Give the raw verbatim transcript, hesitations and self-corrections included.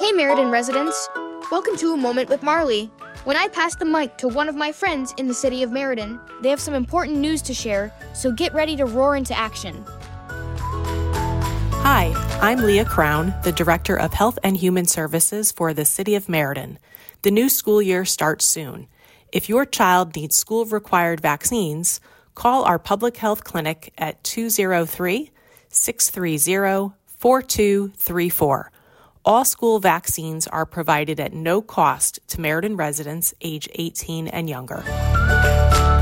Hey Meriden residents, welcome to A Moment with Marley. When I pass the mic to one of my friends in the city of Meriden, they have some important news to share, so get ready to roar into action. Hi, I'm Leah Crown, the Director of Health and Human Services for the City of Meriden. The new school year starts soon. If your child needs school-required vaccines, call our public health clinic at two oh three, six three zero, four two three four. All school vaccines are provided at no cost to Meriden residents age eighteen and younger.